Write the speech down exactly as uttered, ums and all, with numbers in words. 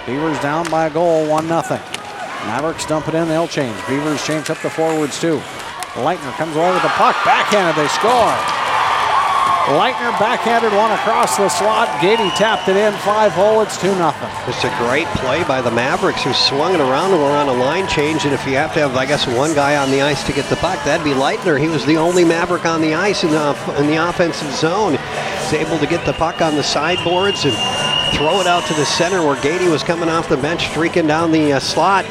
Beavers down by a goal, one nothing. Mavericks dump it in, they'll change. Beavers change up the forwards too. Leitner comes away with the puck, backhanded, they score. Leitner backhanded one across the slot. Gady tapped it in, five hole, it's two nothing. It's a great play by the Mavericks, who swung it around and were on a line change, and if you have to have, I guess, one guy on the ice to get the puck, that'd be Leitner. He was the only Maverick on the ice in the, in the offensive zone. He's able to get the puck on the sideboards and throw it out to the center where Gady was coming off the bench, streaking down the uh, slot.